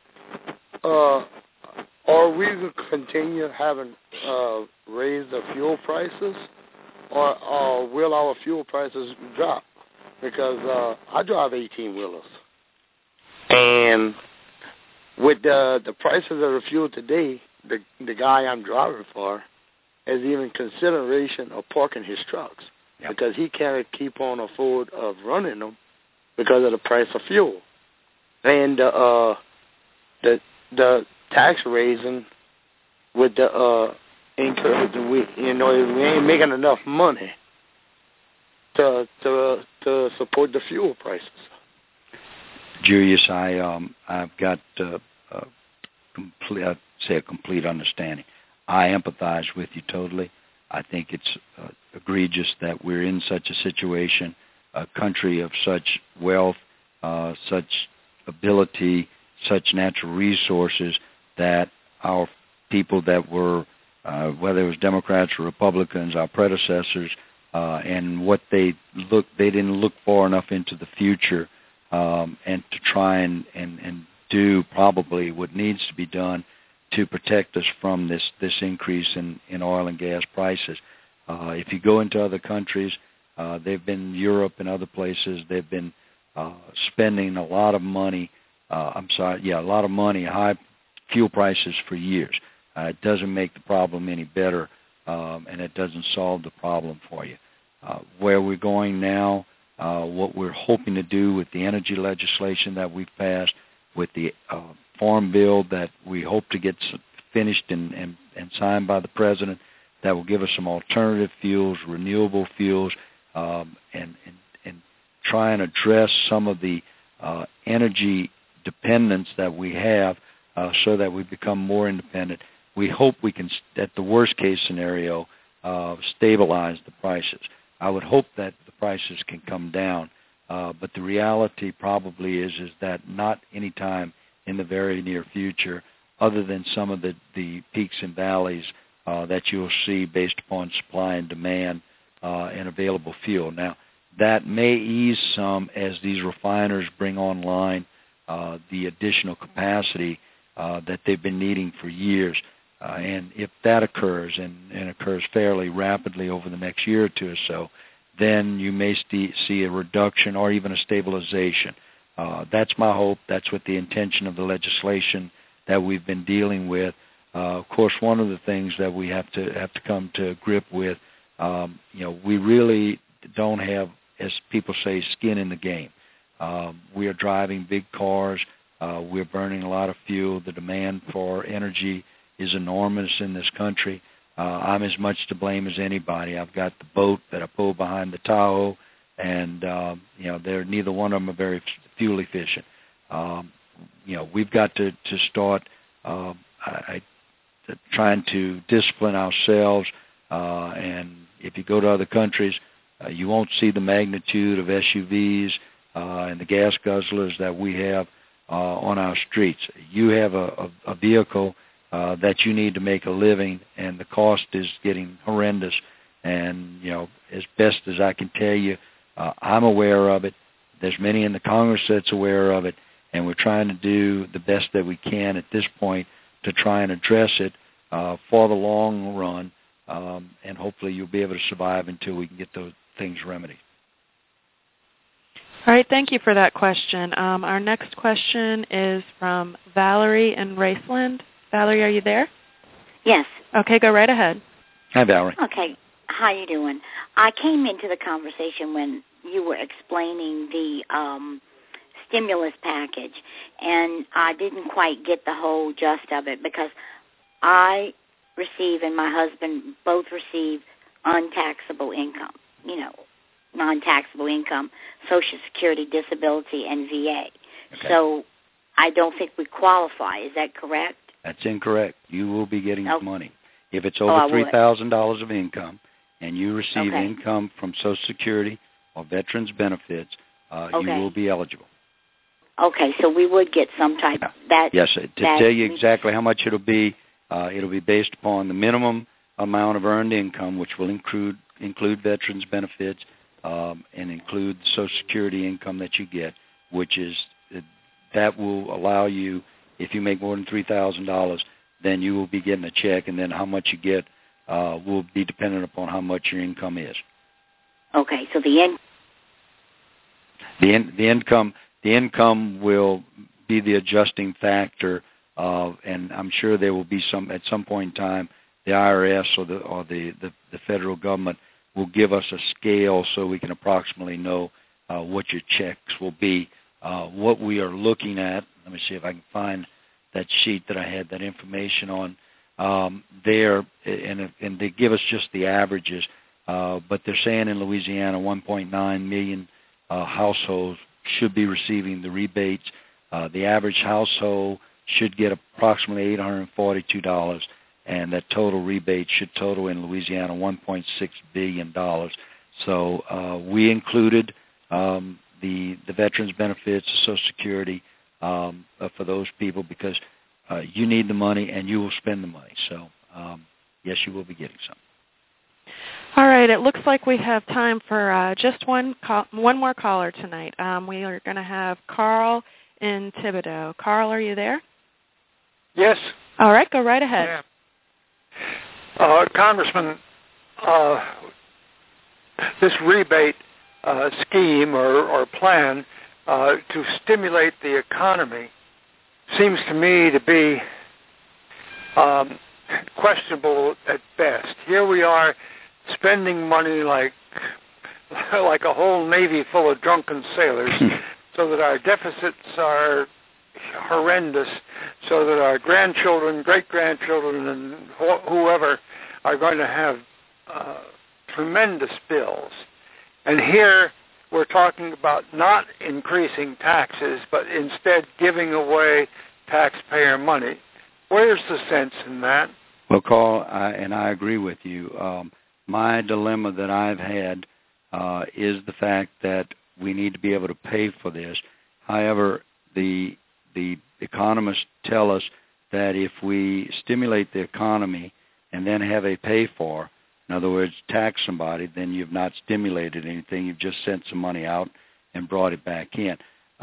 S16: are we going to continue having raise the fuel prices, or will our fuel prices drop? Because I drive 18-wheelers. And with the prices of the fuel today, the guy I'm driving for has even consideration of parking his trucks because he can't keep on afford of running them because of the price of fuel. And the tax raising with the increase, we ain't making enough money to support the fuel prices.
S2: Julius, I've got a complete understanding. I empathize with you totally. I think it's egregious that we're in such a situation, a country of such wealth, such ability, such natural resources, that our people that were, whether it was Democrats or Republicans, our predecessors, and what they didn't look far enough into the future and to try and do probably what needs to be done to protect us from this increase in oil and gas prices. If you go into other countries, they've been Europe and other places, they've been spending a lot of money, high fuel prices for years. It doesn't make the problem any better, and it doesn't solve the problem for you. Where we're going now, what we're hoping to do with the energy legislation that we've passed, with the farm bill that we hope to get finished and signed by the president, that will give us some alternative fuels, renewable fuels, and try and address some of the energy dependence that we have so that we become more independent. We hope we can, at the worst case scenario, stabilize the prices. I would hope that the prices can come down, but the reality probably is that not any time in the very near future, other than some of the peaks and valleys that you'll see based upon supply and demand and available fuel. Now, that may ease some as these refiners bring online the additional capacity that they've been needing for years. And if that occurs, and occurs fairly rapidly over the next year or two or so, then you may see a reduction or even a stabilization. That's my hope. That's what the intention of the legislation that we've been dealing with. Of course, one of the things that we have to come to grip with, we really don't have, as people say, skin in the game. We are driving big cars. We're burning a lot of fuel. The demand for energy is enormous in this country. I'm as much to blame as anybody. I've got the boat that I pull behind the Tahoe, and they're neither one of them are very fuel efficient. We've got to start trying to discipline ourselves. And if you go to other countries, you won't see the magnitude of SUVs and the gas guzzlers that we have on our streets. You have a vehicle that you need to make a living, and the cost is getting horrendous. And, as best as I can tell you, I'm aware of it. There's many in the Congress that's aware of it, and we're trying to do the best that we can at this point to try and address it for the long run, and hopefully you'll be able to survive until we can get those things remedied.
S1: All right, thank you for that question. Our next question is from Valerie in Raceland. Valerie, are you there?
S17: Yes.
S1: Okay, go right ahead.
S2: Hi, Valerie.
S17: Okay. How you doing? I came into the conversation when you were explaining the stimulus package, and I didn't quite get the whole gist of it because I receive and my husband both receive untaxable income, non-taxable income, Social Security, Disability, and VA.
S2: Okay.
S17: So I don't think we qualify. Is that correct?
S2: That's incorrect. You will be getting the money. If it's over $3,000 of income and you receive income from Social Security or Veterans Benefits, you will be eligible.
S17: Okay, so we would get some type of that.
S2: Yes, to tell you exactly how much it'll be based upon the minimum amount of earned income, which will include Veterans Benefits and include the Social Security income that you get, which is that will allow you, if you make more than $3,000, then you will be getting a check, and then how much you get will be dependent upon how much your income is.
S17: Okay, so the
S2: income will be the adjusting factor of, and I'm sure there will be at some point in time, the IRS or the federal government will give us a scale so we can approximately know what your checks will be. What we are looking at, let me see if I can find that sheet that I had that information on there, and they give us just the averages, but they're saying in Louisiana 1.9 million households should be receiving the rebates. The average household should get approximately $842, and that total rebate should total in Louisiana $1.6 billion. So we included the Veterans Benefits, the Social Security for those people because you need the money and you will spend the money. So, yes, you will be getting some.
S1: All right, it looks like we have time for just one more caller tonight. We are going to have Carl in Thibodaux. Carl, are you there?
S18: Yes.
S1: All right, go right ahead.
S18: Yeah. Congressman, this rebate scheme or plan to stimulate the economy seems to me to be questionable at best. Here we are spending money like a whole navy full of drunken sailors so that our deficits are horrendous, so that our grandchildren, great-grandchildren, and whoever are going to have tremendous bills. And here we're talking about not increasing taxes, but instead giving away taxpayer money. Where's the sense in that?
S2: Well, Carl, and I agree with you. My dilemma that I've had is the fact that we need to be able to pay for this. However, the economists tell us that if we stimulate the economy and then have a pay-for, in other words, tax somebody, then you've not stimulated anything. You've just sent some money out and brought it back in.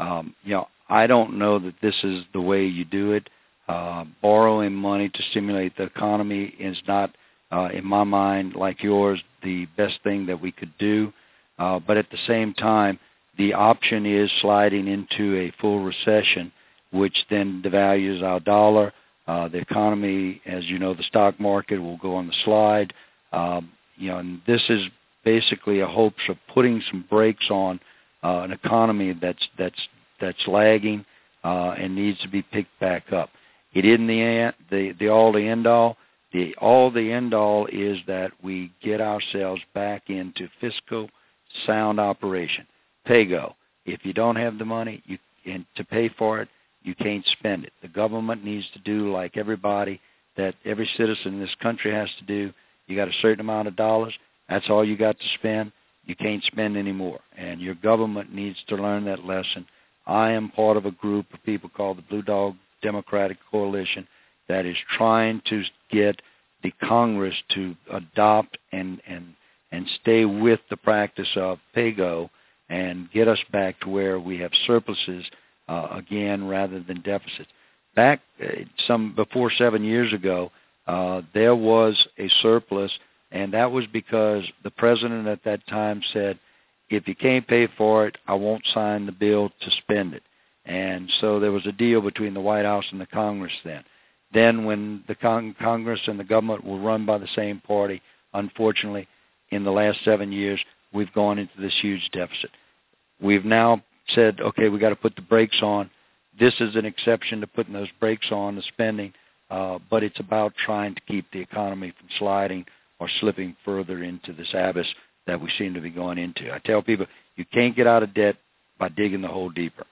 S2: I don't know that this is the way you do it. Borrowing money to stimulate the economy is not, in my mind, like yours, the best thing that we could do. But at the same time, the option is sliding into a full recession, which then devalues our dollar. The economy, as you know, the stock market will go on the slide. And this is basically a hopes of putting some brakes on an economy that's lagging and needs to be picked back up. It isn't the all the end all. The all the end all is that we get ourselves back into fiscal sound operation. Pay-go. If you don't have the money and to pay for it, you can't spend it. The government needs to do like everybody, that every citizen in this country has to do. You got a certain amount of dollars. That's all you got to spend. You can't spend any more. And your government needs to learn that lesson. I am part of a group of people called the Blue Dog Democratic Coalition that is trying to get the Congress to adopt and stay with the practice of pay-go and get us back to where we have surpluses again rather than deficits. Back before 7 years ago, there was a surplus, and that was because the president at that time said, if you can't pay for it, I won't sign the bill to spend it. And so there was a deal between the White House and the Congress then. Then when the Congress and the government were run by the same party, unfortunately, in the last 7 years, we've gone into this huge deficit. We've now said, okay, we've got to put the brakes on. This is an exception to putting those brakes on the spending, but it's about trying to keep the economy from sliding or slipping further into this abyss that we seem to be going into. I tell people, you can't get out of debt by digging the hole deeper.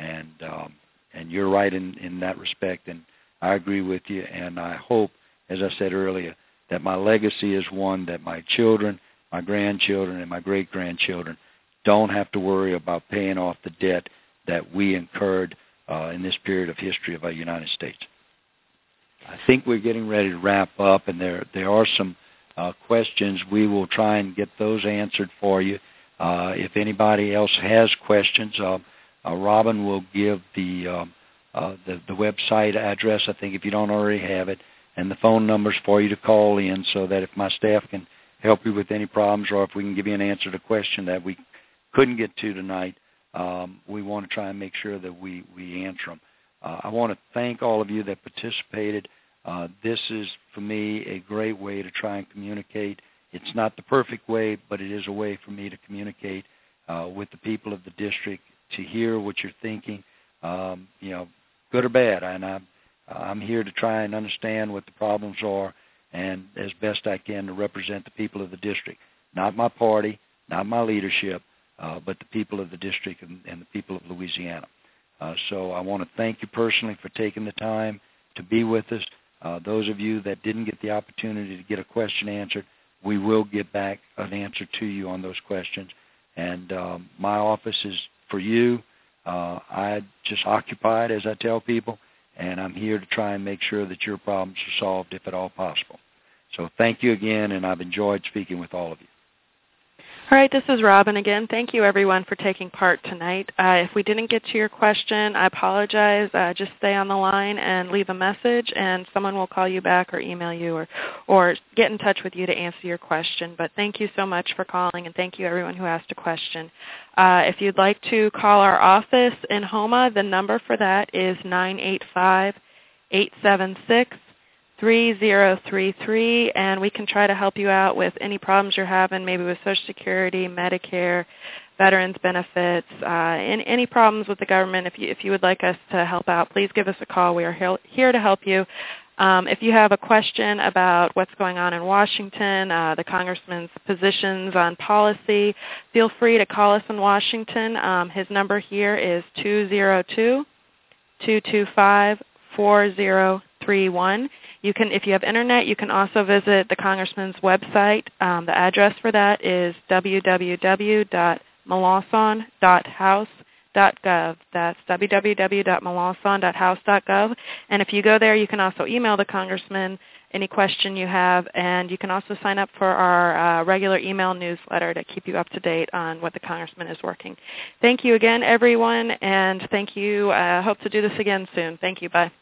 S2: And you're right in that respect, and I agree with you, and I hope, as I said earlier, that my legacy is one that my children, my grandchildren, and my great-grandchildren don't have to worry about paying off the debt that we incurred in this period of history of our United States. I think we're getting ready to wrap up, and there are some questions. We will try and get those answered for you. If anybody else has questions, Robin will give the website address, I think, if you don't already have it, and the phone numbers for you to call in so that if my staff can help you with any problems or if we can give you an answer to a question that we couldn't get to tonight, we want to try and make sure that we answer them. I want to thank all of you that participated. This is, for me, a great way to try and communicate. It's not the perfect way, but it is a way for me to communicate with the people of the district, to hear what you're thinking, good or bad. And I'm here to try and understand what the problems are and as best I can to represent the people of the district. Not my party, not my leadership, but the people of the district and the people of Louisiana. So I want to thank you personally for taking the time to be with us. Those of you that didn't get the opportunity to get a question answered, we will get back an answer to you on those questions. And my office is for you. I just occupy it, as I tell people, and I'm here to try and make sure that your problems are solved if at all possible. So thank you again, and I've enjoyed speaking with all of you.
S1: All right, this is Robin again. Thank you, everyone, for taking part tonight. If we didn't get to your question, I apologize. Just stay on the line and leave a message, and someone will call you back or email you or get in touch with you to answer your question. But thank you so much for calling, and thank you, everyone who asked a question. If you'd like to call our office in Houma, the number for that is 985-876-3033, and we can try to help you out with any problems you're having, maybe with Social Security, Medicare, veterans benefits, any problems with the government. If you would like us to help out, please give us a call. We are here to help you. If you have a question about what's going on in Washington, the Congressman's positions on policy, feel free to call us in Washington. His number here is 202-225-4031. You can, if you have internet, you can also visit the Congressman's website. The address for that is www.melancon.house.gov. That's www.melancon.house.gov. And if you go there, you can also email the Congressman any question you have, and you can also sign up for our regular email newsletter to keep you up to date on what the Congressman is working. Thank you again, everyone, and thank you. I hope to do this again soon. Thank you. Bye.